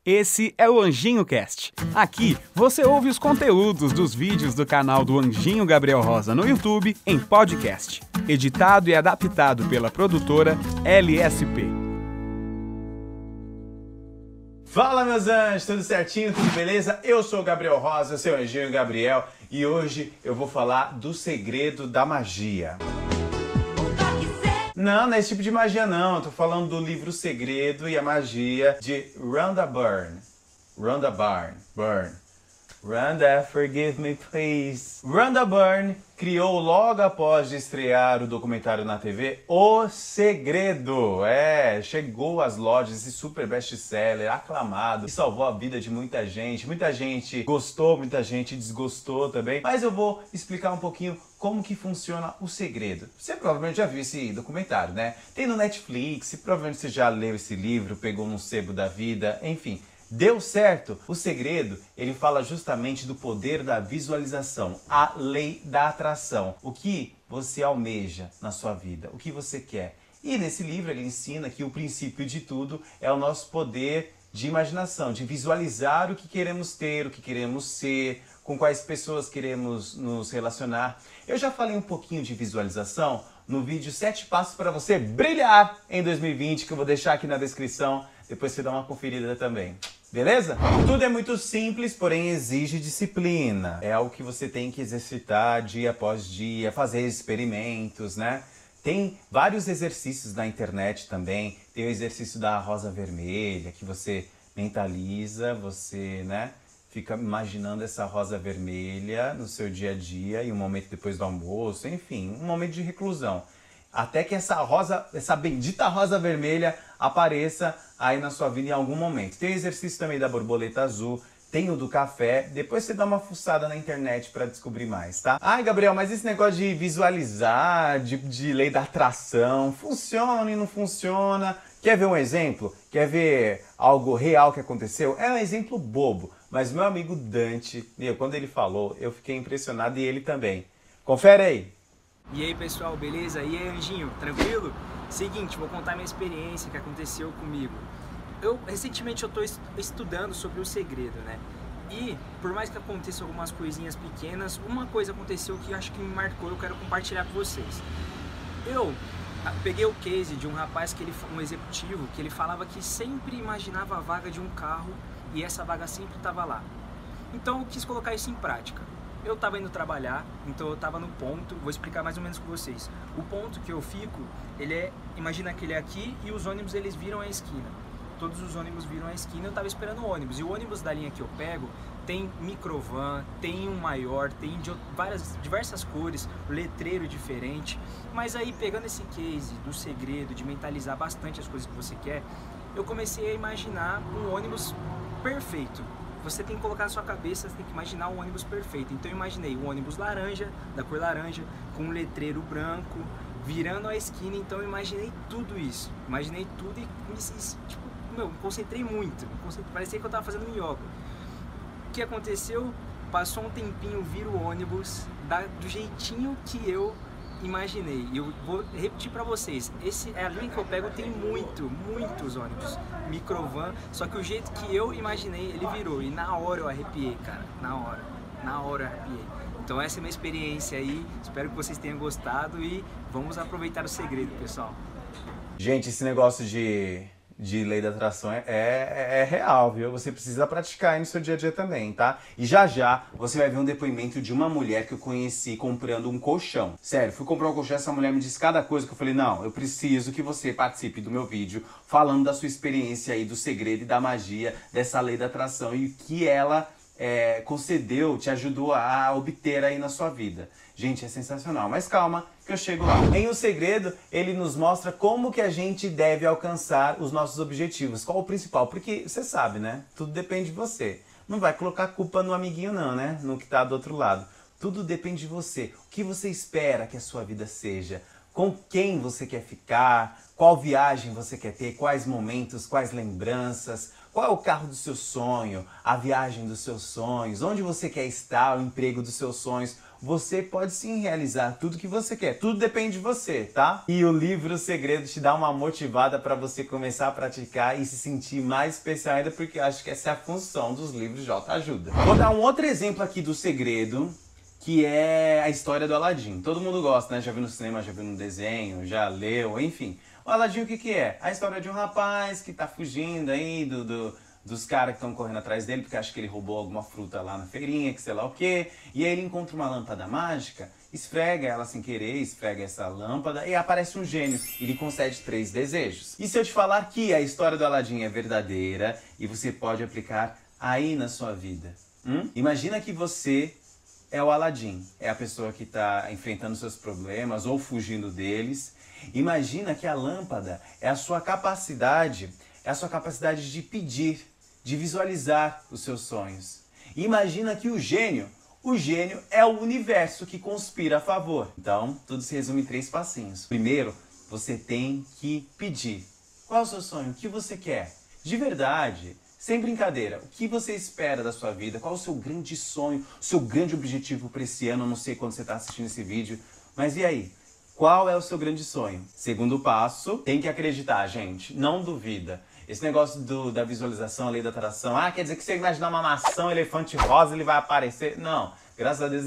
Esse é o Anjinho Cast. Aqui você ouve os conteúdos dos vídeos do canal do Anjinho Gabriel Rosa no YouTube em podcast, editado e adaptado pela produtora LSP. Fala meus anjos, tudo certinho, tudo beleza? Eu sou o Gabriel Rosa, seu Anjinho Gabriel, e hoje eu vou falar do segredo da magia. Não é esse tipo de magia não, eu tô falando do livro O Segredo e a Magia de Rhonda Byrne. Rhonda, forgive me please. Rhonda Byrne criou logo após de estrear o documentário na TV O Segredo. Chegou às lojas esse super best-seller, aclamado, e salvou a vida de muita gente. Muita gente gostou, muita gente desgostou também. Mas eu vou explicar um pouquinho como que funciona O Segredo. Você provavelmente já viu esse documentário, né? Tem no Netflix, provavelmente você já leu esse livro, pegou num sebo da vida, enfim. Deu certo? O Segredo, ele fala justamente do poder da visualização, a lei da atração. O que você almeja na sua vida, o que você quer. E nesse livro ele ensina que o princípio de tudo é o nosso poder de imaginação, de visualizar o que queremos ter, o que queremos ser, com quais pessoas queremos nos relacionar. Eu já falei um pouquinho de visualização no vídeo 7 passos para você brilhar em 2020, que eu vou deixar aqui na descrição, depois você dá uma conferida também. Beleza? Tudo é muito simples, porém exige disciplina. É algo que você tem que exercitar dia após dia, fazer experimentos, né? Tem vários exercícios na internet também. Tem o exercício da rosa vermelha, que você mentaliza, você, né, fica imaginando essa rosa vermelha no seu dia a dia e um momento depois do almoço, enfim, um momento de reclusão. Até que essa bendita rosa vermelha apareça aí na sua vida em algum momento. Tem o exercício também da borboleta azul, tem o do café, depois você dá uma fuçada na internet para descobrir mais, tá? Ai, Gabriel, mas esse negócio de visualizar, de lei da atração, funciona e não funciona? Quer ver um exemplo? Quer ver algo real que aconteceu? É um exemplo bobo, mas meu amigo Dante, quando ele falou, eu fiquei impressionado e ele também. Confere aí. E aí pessoal, beleza? E aí Anjinho, tranquilo? Seguinte, vou contar minha experiência que aconteceu comigo. Recentemente eu tô estudando sobre o segredo, né? E por mais que aconteçam algumas coisinhas pequenas, uma coisa aconteceu que eu acho que me marcou, eu quero compartilhar com vocês. Eu peguei o case de um rapaz, um executivo, que ele falava que sempre imaginava a vaga de um carro e essa vaga sempre estava lá. Então eu quis colocar isso em prática. Eu estava indo trabalhar, então eu estava no ponto, vou explicar mais ou menos com vocês. O ponto que eu fico, imagina que ele é aqui e os ônibus eles viram a esquina. Todos os ônibus viram a esquina, eu estava esperando o ônibus. E o ônibus da linha que eu pego tem microvan, tem um maior, tem de diversas cores, letreiro diferente. Mas aí pegando esse case do segredo, de mentalizar bastante as coisas que você quer, eu comecei a imaginar um ônibus perfeito. Você tem que colocar na sua cabeça, você tem que imaginar um ônibus perfeito. Então eu imaginei um ônibus laranja, da cor laranja, com um letreiro branco, virando a esquina. Então eu imaginei tudo isso. Imaginei tudo e me concentrei muito. Parecia que eu estava fazendo yoga. O que aconteceu? Passou um tempinho, vira o ônibus do jeitinho que eu imaginei. Eu vou repetir para vocês, a linha que eu pego tem muitos ônibus, microvan, só que o jeito que eu imaginei, ele virou, e na hora eu arrepiei, cara, na hora eu arrepiei. Então essa é a minha experiência aí, espero que vocês tenham gostado e vamos aproveitar o segredo, pessoal. Gente, esse negócio de lei da atração é real, viu? Você precisa praticar aí no seu dia a dia também, tá? E já você vai ver um depoimento de uma mulher que eu conheci comprando um colchão. Sério, fui comprar um colchão, essa mulher me disse cada coisa que eu falei, não, eu preciso que você participe do meu vídeo falando da sua experiência aí, do segredo e da magia dessa lei da atração e o que ela concedeu, te ajudou a obter aí na sua vida. Gente, é sensacional, mas calma que eu chego lá. Em O Segredo, ele nos mostra como que a gente deve alcançar os nossos objetivos. Qual o principal? Porque você sabe, né? Tudo depende de você. Não vai colocar culpa no amiguinho não, né? No que tá do outro lado. Tudo depende de você. O que você espera que a sua vida seja? Com quem você quer ficar? Qual viagem você quer ter? Quais momentos? Quais lembranças? Qual é o carro do seu sonho? A viagem dos seus sonhos? Onde você quer estar? O emprego dos seus sonhos? você pode sim realizar tudo que você quer. Tudo depende de você, tá? E o livro O Segredo te dá uma motivada para você começar a praticar e se sentir mais especial ainda, porque eu acho que essa é a função dos livros de autoajuda. Vou dar um outro exemplo aqui do segredo, que é a história do Aladim. Todo mundo gosta, né? Já viu no cinema, já viu no desenho, já leu, enfim. O Aladim, o que é? A história de um rapaz que tá fugindo aí dos caras que estão correndo atrás dele, porque acha que ele roubou alguma fruta lá na feirinha, que sei lá o quê. E aí ele encontra uma lâmpada mágica, esfrega ela sem querer, esfrega essa lâmpada e aparece um gênio. E lhe concede 3 desejos. E se eu te falar que a história do Aladim é verdadeira e você pode aplicar aí na sua vida? Imagina que você é o Aladim, é a pessoa que está enfrentando seus problemas ou fugindo deles. Imagina que a lâmpada é a sua capacidade de pedir, de visualizar os seus sonhos. Imagina que o gênio é o universo que conspira a favor. Então, tudo se resume em 3 passinhos. Primeiro, você tem que pedir. Qual é o seu sonho? O que você quer? De verdade, sem brincadeira, o que você espera da sua vida? Qual é o seu grande sonho, o seu grande objetivo para esse ano? Eu não sei quando você está assistindo esse vídeo, mas e aí? Qual é o seu grande sonho? Segundo passo, tem que acreditar, gente. Não duvida. Esse negócio da visualização, a lei da atração, quer dizer que se você imaginar uma maçã, um elefante rosa, ele vai aparecer. Não, graças a Deus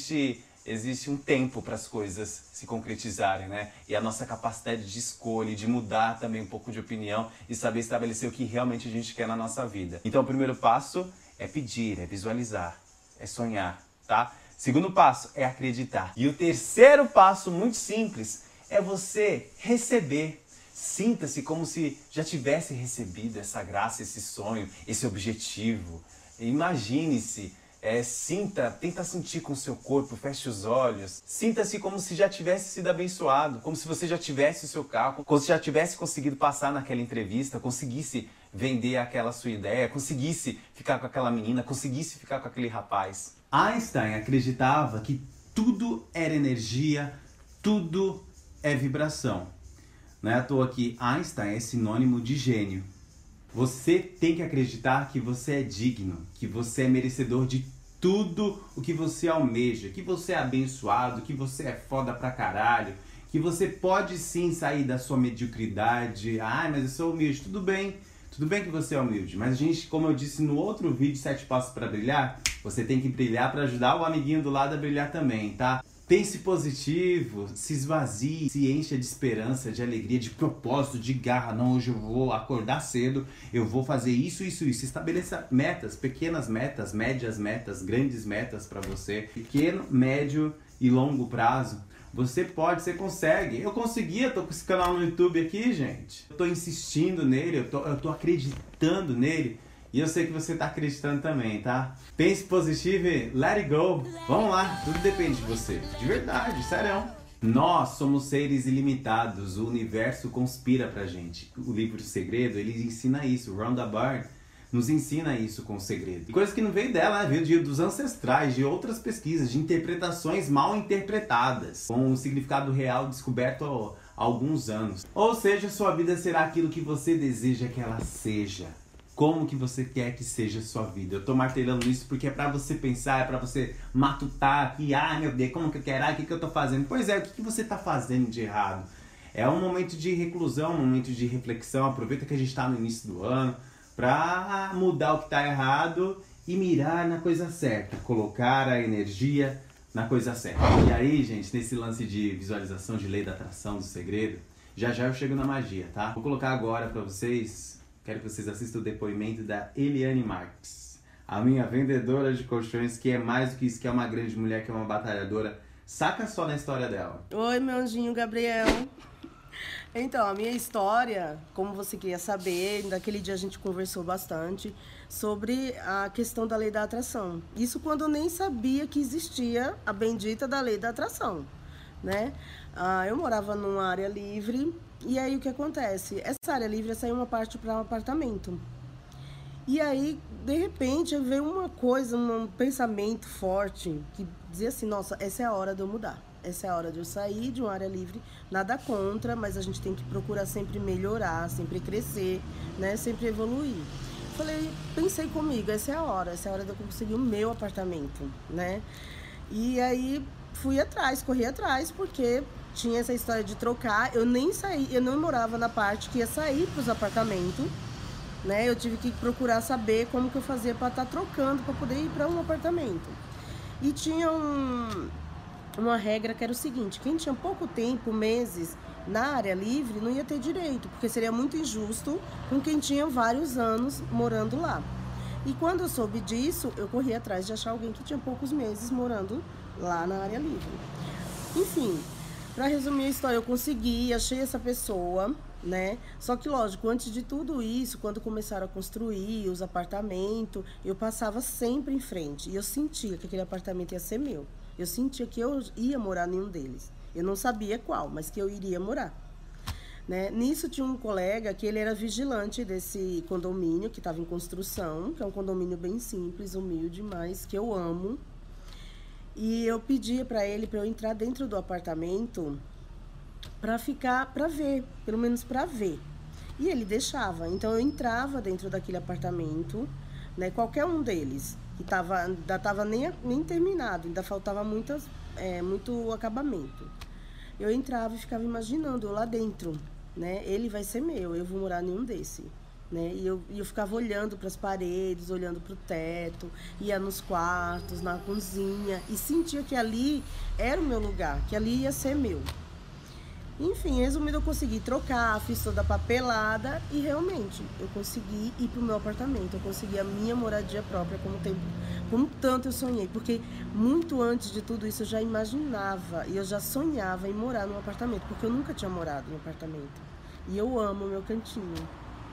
existe um tempo para as coisas se concretizarem, né? E a nossa capacidade de escolha, de mudar também um pouco de opinião e saber estabelecer o que realmente a gente quer na nossa vida. Então o primeiro passo é pedir, é visualizar, é sonhar, tá? Segundo passo é acreditar. E o terceiro passo, muito simples, é você receber. Sinta-se como se já tivesse recebido essa graça, esse sonho, esse objetivo. Imagine-se, tenta sentir com o seu corpo, feche os olhos. Sinta-se como se já tivesse sido abençoado, como se você já tivesse o seu carro, como se já tivesse conseguido passar naquela entrevista, conseguisse vender aquela sua ideia, conseguisse ficar com aquela menina, conseguisse ficar com aquele rapaz. Einstein acreditava que tudo era energia, tudo é vibração. Não é à toa que Einstein é sinônimo de gênio. Você tem que acreditar que você é digno, que você é merecedor de tudo o que você almeja, que você é abençoado, que você é foda pra caralho, que você pode sim sair da sua mediocridade. Mas eu sou humilde. Tudo bem que você é humilde, mas a gente, como eu disse no outro vídeo, 7 passos para brilhar, você tem que brilhar para ajudar o amiguinho do lado a brilhar também, tá? Pense positivo, se esvazie, se encha de esperança, de alegria, de propósito, de garra. Não, hoje eu vou acordar cedo, eu vou fazer isso. Estabeleça metas, pequenas metas, médias metas, grandes metas para você. Pequeno, médio e longo prazo. Você consegue. Eu consegui, eu tô com esse canal no YouTube aqui, gente. Eu tô insistindo nele, eu tô acreditando nele. E eu sei que você tá acreditando também, tá? Pense positivo e let it go. Vamos lá, tudo depende de você. De verdade, sério. Nós somos seres ilimitados, o universo conspira pra gente. O livro O Segredo, ele ensina isso. Rhonda Byrne nos ensina isso com o segredo. Coisa que não veio dela, né? Veio dos ancestrais, de outras pesquisas, de interpretações mal interpretadas, com um significado real descoberto há alguns anos. Ou seja, sua vida será aquilo que você deseja que ela seja. Como que você quer que seja a sua vida? Eu tô martelando isso porque é pra você pensar, é pra você matutar aqui. Meu Deus, como que eu quero? O que eu tô fazendo? Pois é, o que você tá fazendo de errado? É um momento de reclusão, um momento de reflexão. Aproveita que a gente tá no início do ano pra mudar o que tá errado e mirar na coisa certa. Colocar a energia na coisa certa. E aí, gente, nesse lance de visualização, de lei da atração, do segredo, já eu chego na magia, tá? Vou colocar agora pra vocês... Quero que vocês assistam o depoimento da Eliane Marques, a minha vendedora de colchões, que é mais do que isso, que é uma grande mulher, que é uma batalhadora. Saca só na história dela. Oi, meu anjinho Gabriel. Então, a minha história, como você queria saber, naquele dia a gente conversou bastante sobre a questão da lei da atração. Isso quando eu nem sabia que existia a bendita da lei da atração, né? Eu morava numa área livre. E aí o que acontece? Essa área livre saiu uma parte para um apartamento. E aí, de repente, veio uma coisa, um pensamento forte que dizia assim, nossa, essa é a hora de eu mudar. Essa é a hora de eu sair de uma área livre, nada contra, mas a gente tem que procurar sempre melhorar, sempre crescer, né? Sempre evoluir. Pensei comigo, essa é a hora de eu conseguir o meu apartamento, né? E aí fui atrás, corri atrás, porque tinha essa história de trocar. Eu nem saí, eu não morava na parte que ia sair para os apartamentos, né? Eu tive que procurar saber como que eu fazia para estar trocando, para poder ir para um apartamento. E tinha uma regra que era o seguinte: quem tinha pouco tempo, meses, na área livre, não ia ter direito, porque seria muito injusto com quem tinha vários anos morando lá. E quando eu soube disso, eu corri atrás de achar alguém que tinha poucos meses morando lá na área livre. Enfim, para resumir a história, eu consegui, achei essa pessoa, né? Só que, lógico, antes de tudo isso, quando começaram a construir os apartamentos, eu passava sempre em frente. E eu sentia que aquele apartamento ia ser meu. Eu sentia que eu ia morar em um deles. Eu não sabia qual, mas que eu iria morar. Né? Nisso tinha um colega que ele era vigilante desse condomínio que estava em construção, que é um condomínio bem simples, humilde, mas que eu amo. E eu pedia para ele para eu entrar dentro do apartamento para ficar, para ver, pelo menos para ver. E ele deixava. Então eu entrava dentro daquele apartamento, né? Qualquer um deles que ainda estava nem terminado, ainda faltava muito acabamento. Eu entrava e ficava imaginando eu lá dentro, né? Ele vai ser meu, eu vou morar em um desse, né? E eu ficava olhando para as paredes, olhando para o teto, ia nos quartos, na cozinha e sentia que ali era o meu lugar, que ali ia ser meu. Enfim, resumindo, eu consegui trocar, fiz toda a papelada e realmente eu consegui ir pro meu apartamento, eu consegui a minha moradia própria como tanto eu sonhei, porque muito antes de tudo isso eu já imaginava e eu já sonhava em morar num apartamento, porque eu nunca tinha morado em apartamento. E eu amo o meu cantinho.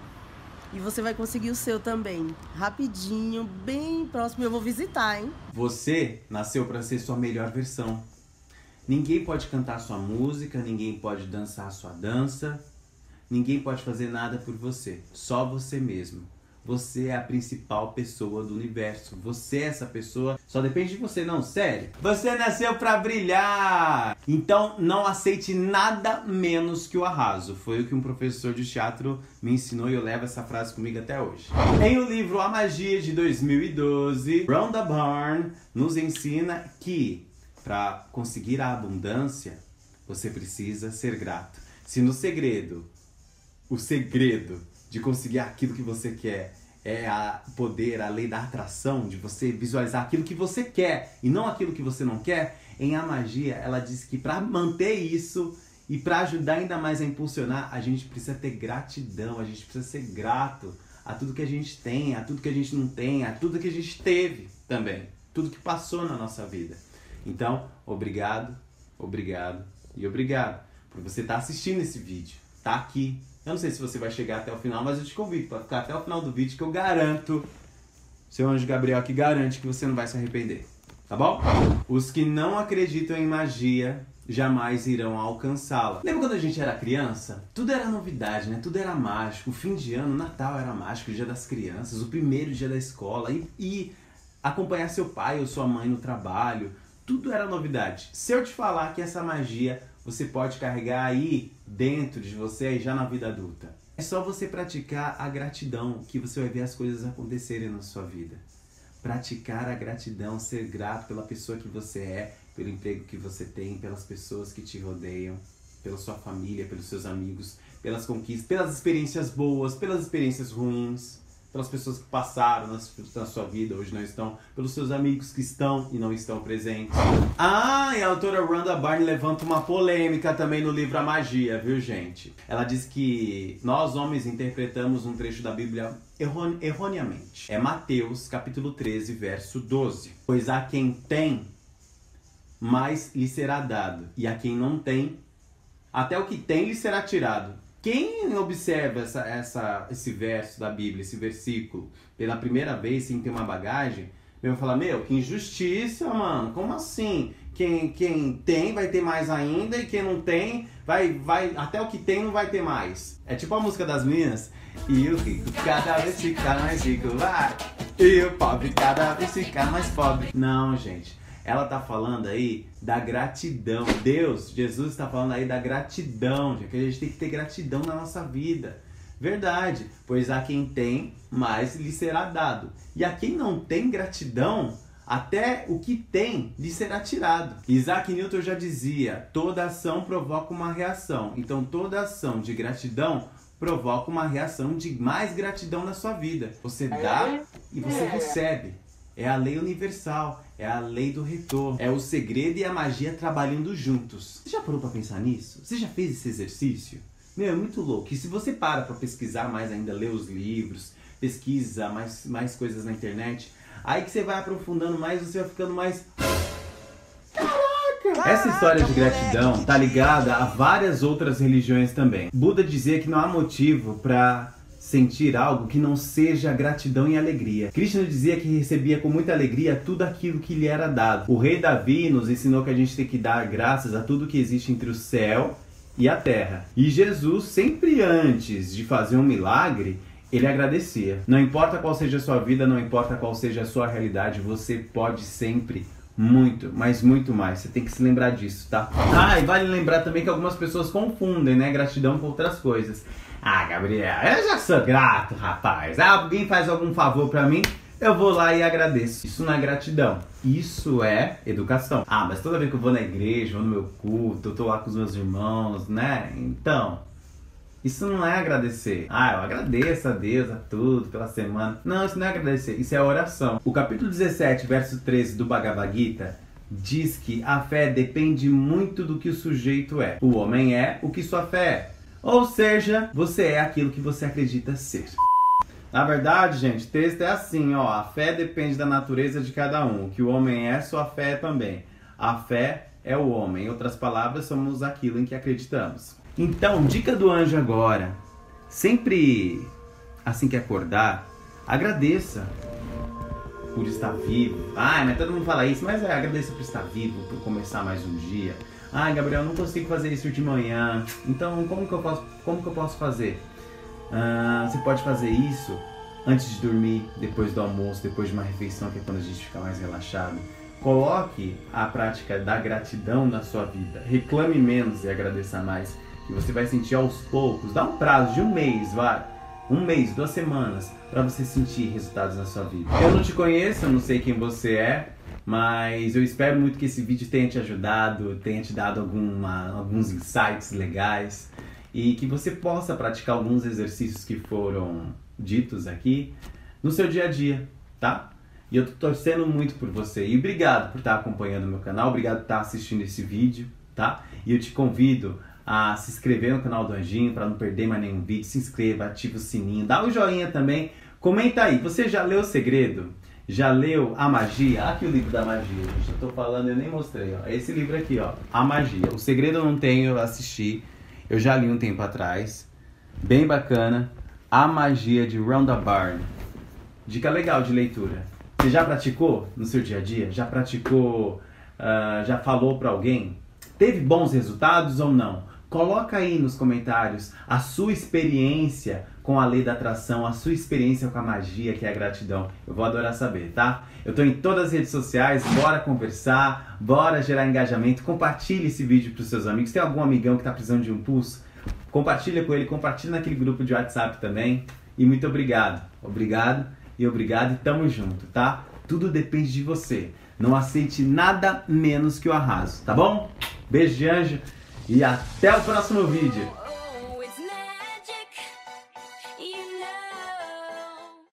E você vai conseguir o seu também, rapidinho, bem próximo, eu vou visitar, hein? Você nasceu para ser sua melhor versão. Ninguém pode cantar sua música, ninguém pode dançar sua dança, ninguém pode fazer nada por você, só você mesmo. Você é a principal pessoa do universo, você é essa pessoa, só depende de você, não, sério. Você nasceu pra brilhar! Então não aceite nada menos que o arraso. Foi o que um professor de teatro me ensinou e eu levo essa frase comigo até hoje. Em o livro A Magia de 2012, Rhonda Byrne nos ensina que para conseguir a abundância, você precisa ser grato. Se no segredo, o segredo de conseguir aquilo que você quer é a lei da atração, de você visualizar aquilo que você quer e não aquilo que você não quer, em A Magia ela diz que para manter isso e para ajudar ainda mais a impulsionar, a gente precisa ter gratidão, a gente precisa ser grato a tudo que a gente tem, a tudo que a gente não tem, a tudo que a gente teve também, tudo que passou na nossa vida. Então, obrigado, obrigado e obrigado por você estar assistindo esse vídeo, tá aqui. Eu não sei se você vai chegar até o final, mas eu te convido para ficar até o final do vídeo, que eu garanto, seu anjo Gabriel aqui garante que você não vai se arrepender, tá bom? Os que não acreditam em magia jamais irão alcançá-la. Lembra quando a gente era criança? Tudo era novidade, né? Tudo era mágico. O fim de ano, o Natal era mágico, o dia das crianças, o primeiro dia da escola e acompanhar seu pai ou sua mãe no trabalho. Tudo era novidade. Se eu te falar que essa magia você pode carregar aí dentro de você, aí já na vida adulta, é só você praticar a gratidão que você vai ver as coisas acontecerem na sua vida. Praticar a gratidão, ser grato pela pessoa que você é, pelo emprego que você tem, pelas pessoas que te rodeiam, pela sua família, pelos seus amigos, pelas conquistas, pelas experiências boas, pelas experiências ruins, pelas pessoas que passaram na sua vida, hoje não estão, pelos seus amigos que estão e não estão presentes. Ah, e a autora Rhonda Byrne levanta uma polêmica também no livro A Magia, viu, gente? Ela diz que nós, homens, interpretamos um trecho da Bíblia erroneamente. É Mateus, capítulo 13, verso 12. Pois a quem tem, mais lhe será dado, e a quem não tem, até o que tem lhe será tirado. Quem observa esse verso da Bíblia, esse versículo, pela primeira vez, sem ter uma bagagem, vai falar, meu, que injustiça, mano, como assim? Quem tem vai ter mais ainda e quem não tem, até o que tem não vai ter mais. É tipo a música das meninas, e o rico cada vez fica mais rico, vai, e o pobre cada vez fica mais pobre. Não, gente. Ela está falando aí da gratidão. Deus, Jesus está falando aí da gratidão, que a gente tem que ter gratidão na nossa vida. Verdade, pois a quem tem, mais lhe será dado. E a quem não tem gratidão, até o que tem lhe será tirado. Isaac Newton já dizia, toda ação provoca uma reação. Então toda ação de gratidão provoca uma reação de mais gratidão na sua vida. Você dá e você recebe. É a lei universal, é a lei do retorno. É o segredo e a magia trabalhando juntos. Você já parou para pensar nisso? Você já fez esse exercício? Meu, é muito louco. E se você para pesquisar mais ainda, ler os livros, pesquisa mais coisas na internet, aí que você vai aprofundando mais, você vai ficando mais... Caraca! Essa história de gratidão tá ligada a várias outras religiões também. Buda dizia que não há motivo para sentir algo que não seja gratidão e alegria. Krishna dizia que recebia com muita alegria tudo aquilo que lhe era dado. O rei Davi nos ensinou que a gente tem que dar graças a tudo que existe entre o céu e a terra. E Jesus, sempre antes de fazer um milagre, ele agradecia. Não importa qual seja a sua vida, não importa qual seja a sua realidade, você pode sempre muito, mas muito mais. Você tem que se lembrar disso, tá? Ah, e vale lembrar também que algumas pessoas confundem, né, gratidão com outras coisas. Ah, Gabriel, eu já sou grato, rapaz. Ah, alguém faz algum favor pra mim, eu vou lá e agradeço. Isso não é gratidão, isso é educação. Ah, mas toda vez que eu vou na igreja, vou no meu culto, eu tô lá com os meus irmãos, né? Então, isso não é agradecer. Ah, eu agradeço a Deus, a tudo, pela semana. Não, isso não é agradecer, isso é oração. O capítulo 17, verso 13 do Bhagavad Gita diz que a fé depende muito do que o sujeito é. O homem é o que sua fé é. Ou seja, você é aquilo que você acredita ser. Na verdade, gente, o texto é assim, ó. A fé depende da natureza de cada um. O que o homem é, sua fé é também. A fé é o homem. Em outras palavras, somos aquilo em que acreditamos. Então, dica do anjo agora. Sempre assim que acordar, agradeça por estar vivo. Ai, mas todo mundo fala isso, mas agradeça por estar vivo, por começar mais um dia. Ai, Gabriel, não consigo fazer isso de manhã. Então, como que eu posso fazer? Você pode fazer isso antes de dormir, depois do almoço, depois de uma refeição, que é quando a gente fica mais relaxado. Coloque a prática da gratidão na sua vida. Reclame menos e agradeça mais. E você vai sentir aos poucos. Dá um prazo de um mês, vai. 1 mês, 2 semanas, para você sentir resultados na sua vida. Eu não te conheço, eu não sei quem você é, mas eu espero muito que esse vídeo tenha te ajudado, tenha te dado alguns insights legais e que você possa praticar alguns exercícios que foram ditos aqui no seu dia a dia, tá? E eu tô torcendo muito por você. E obrigado por estar acompanhando o meu canal, obrigado por estar assistindo esse vídeo, tá? E eu te convido a se inscrever no canal do Anjinho para não perder mais nenhum vídeo. Se inscreva, ativa o sininho, dá um joinha também. Comenta aí, você já leu O Segredo? Já leu A Magia? Aqui o livro da magia, gente. Eu tô falando, eu nem mostrei, ó. Esse livro aqui, ó. A Magia. O Segredo eu não tenho, eu assisti. Eu já li um tempo atrás. Bem bacana. A Magia, de Rhonda Byrne. Dica legal de leitura. Você já praticou no seu dia a dia? Já praticou, já falou pra alguém? Teve bons resultados ou não? Coloca aí nos comentários a sua experiência com a lei da atração, a sua experiência com a magia, que é a gratidão. Eu vou adorar saber, tá? Eu tô em todas as redes sociais, bora conversar, bora gerar engajamento. Compartilhe esse vídeo pros seus amigos. Tem algum amigão que tá precisando de um impulso? Compartilha com ele, compartilha naquele grupo de WhatsApp também. E muito obrigado. Obrigado e tamo junto, tá? Tudo depende de você. Não aceite nada menos que o arraso, tá bom? Beijo de anjo e até o próximo vídeo.